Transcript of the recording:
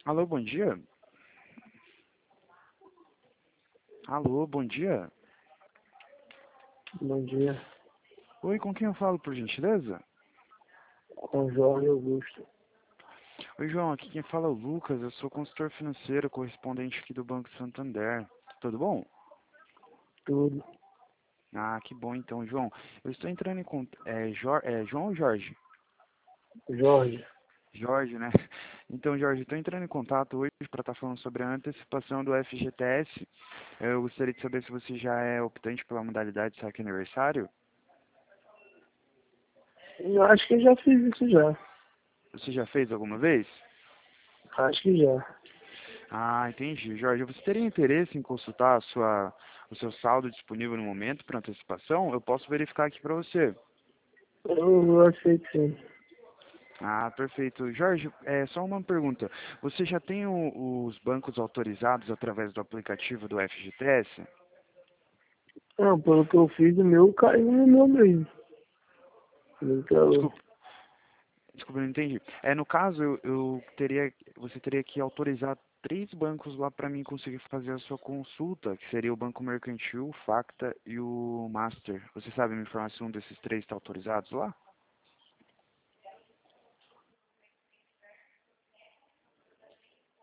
Alô, bom dia. Alô, bom dia. Bom dia, Oi, com quem eu falo, por gentileza? com Jorge Augusto. Oi, João, aqui quem fala é o Lucas, eu sou consultor financeiro, correspondente aqui do Banco Santander. Tudo bom? Tudo. Ah, que bom então, João. Eu estou entrando em contato. João ou Jorge? Jorge. Jorge, né? Então, Jorge, estou entrando em contato hoje para estar falando sobre a antecipação do FGTS. Eu gostaria de saber se você já é optante pela modalidade saque aniversário. Eu acho que já fiz isso já. Você já fez alguma vez? Acho que já. Ah, entendi. Jorge, você teria interesse em consultar o seu saldo disponível no momento para antecipação? Eu posso verificar aqui para você. Eu aceito sim. Ah, perfeito. Jorge, só uma pergunta. Você já tem os bancos autorizados através do aplicativo do FGTS? Não, pelo que eu fiz, o meu caiu no meu mesmo. Então, Desculpa, desculpa, eu não entendi. No caso, você teria que autorizar três bancos lá para mim conseguir fazer a sua consulta, que seria o Banco Mercantil, o Facta e o Master. Você sabe me informar se um desses três está autorizado lá?